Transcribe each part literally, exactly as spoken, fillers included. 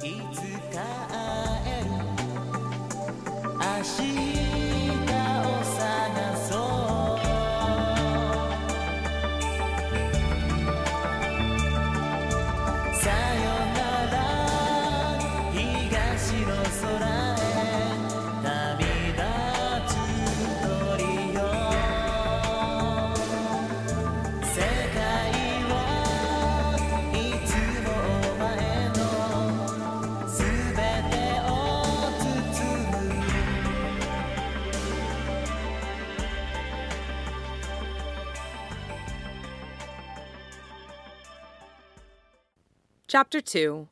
Chapter two.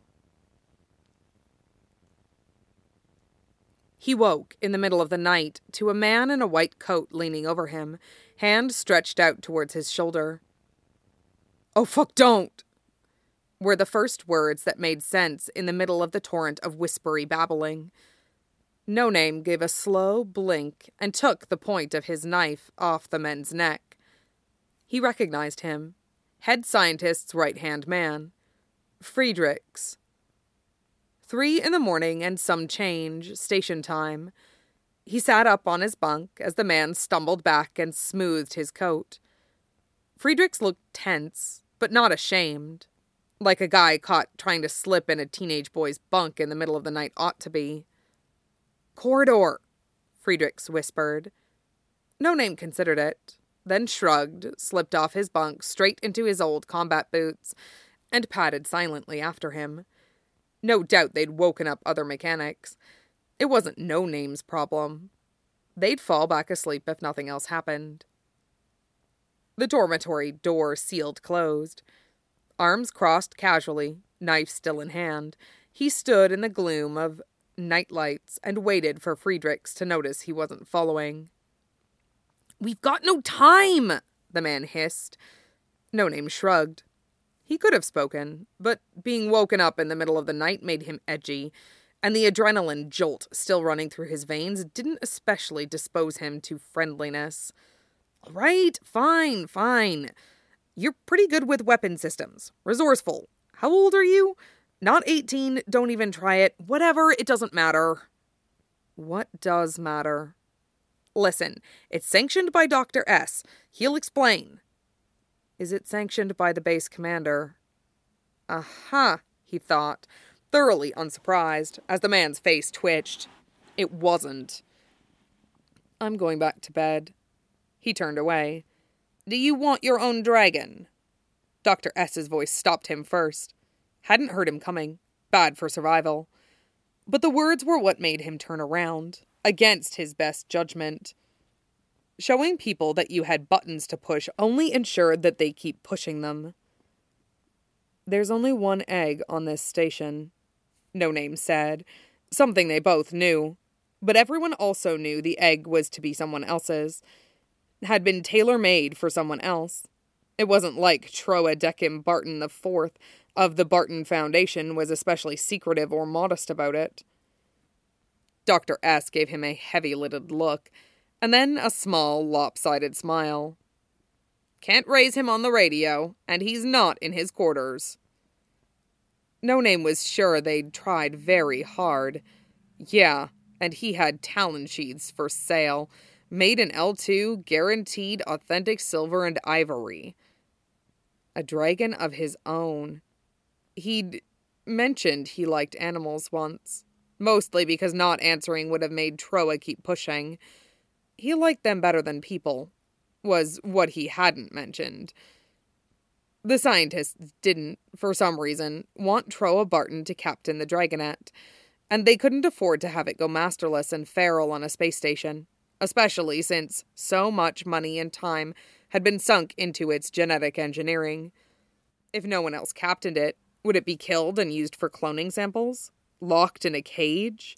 He woke in the middle of the night to a man in a white coat leaning over him, hand stretched out towards his shoulder. "Oh, fuck, don't!" were the first words that made sense in the middle of the torrent of whispery babbling. No Name gave a slow blink and took the point of his knife off the man's neck. He recognized him. Head scientist's right-hand man. Friedrichs. Three in the morning and some change, station time. He sat up on his bunk as the man stumbled back and smoothed his coat. Friedrichs looked tense, but not ashamed, like a guy caught trying to slip in a teenage boy's bunk in the middle of the night ought to be. "Corridor," Friedrichs whispered. No Name considered it, then shrugged, slipped off his bunk straight into his old combat boots, and padded silently after him. No doubt they'd woken up other mechanics. It wasn't No Name's problem. They'd fall back asleep if nothing else happened. The dormitory door sealed closed. Arms crossed casually, knife still in hand, he stood in the gloom of night lights and waited for Friedrichs to notice he wasn't following. "We've got no time!" the man hissed. No Name shrugged. He could have spoken, but being woken up in the middle of the night made him edgy, and the adrenaline jolt still running through his veins didn't especially dispose him to friendliness. "All right, fine, fine. You're pretty good with weapon systems. Resourceful. How old are you? Not eighteen, don't even try it. Whatever, it doesn't matter." What does matter? "Listen, it's sanctioned by Doctor S. He'll explain." Is it sanctioned by the base commander? Aha, he thought, thoroughly unsurprised, as the man's face twitched. It wasn't. "I'm going back to bed." He turned away. "Do you want your own dragon?" Doctor S's voice stopped him first. Hadn't heard him coming. Bad for survival. But the words were what made him turn around, against his best judgment. Showing people that you had buttons to push only ensured that they keep pushing them. "There's only one egg on this station," No Name said, something they both knew. But everyone also knew the egg was to be someone else's. Had been tailor-made for someone else. It wasn't like Troa Decim Barton the Fourth of the Barton Foundation was especially secretive or modest about it. Doctor S gave him a heavy-lidded look, and then a small, lopsided smile. "Can't raise him on the radio, and he's not in his quarters." No Name was sure they'd tried very hard. Yeah, and he had Talon sheaths for sale, made in L two, guaranteed authentic silver and ivory. A dragon of his own. He'd mentioned he liked animals once, mostly because not answering would have made Troa keep pushing. He liked them better than people, was what he hadn't mentioned. The scientists didn't, for some reason, want Troa Barton to captain the Dragonet, and they couldn't afford to have it go masterless and feral on a space station, especially since so much money and time had been sunk into its genetic engineering. If no one else captained it, would it be killed and used for cloning samples? Locked in a cage?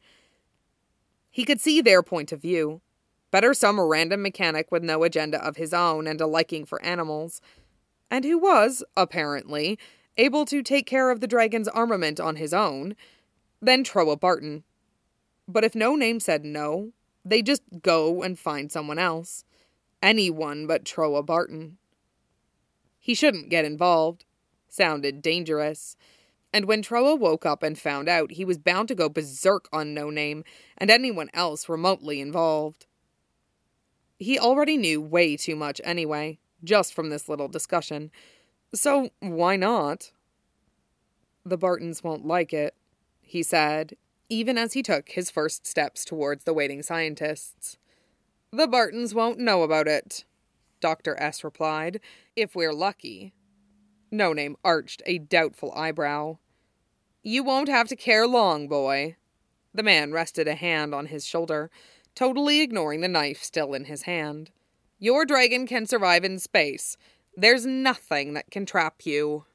He could see their point of view. Better some random mechanic with no agenda of his own and a liking for animals, and who was, apparently, able to take care of the dragon's armament on his own, than Troa Barton. But if No Name said no, they just go and find someone else. Anyone but Troa Barton. He shouldn't get involved. Sounded dangerous. And when Troa woke up and found out, he was bound to go berserk on No Name and anyone else remotely involved. He already knew way too much anyway, just from this little discussion. So why not? The Bartons won't like it, he said, even as he took his first steps towards the waiting scientists. The Bartons won't know about it, Doctor S replied, if we're lucky. No Name arched a doubtful eyebrow. You won't have to care long, boy. The man rested a hand on his shoulder, totally ignoring the knife still in his hand. Your dragon can survive in space. There's nothing that can trap you.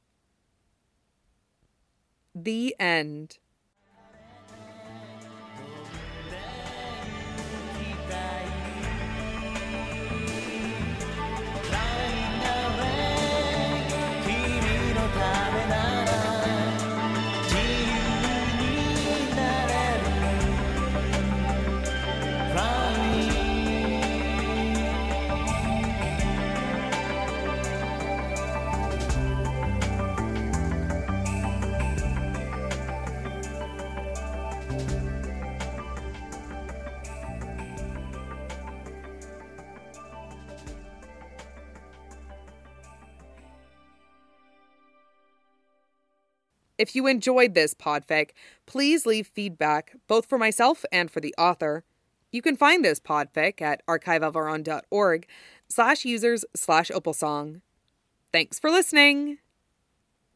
The end. If you enjoyed this podfic, please leave feedback, both for myself and for the author. You can find this podfic at archiveofourown.org slash users slash opalsong. Thanks for listening!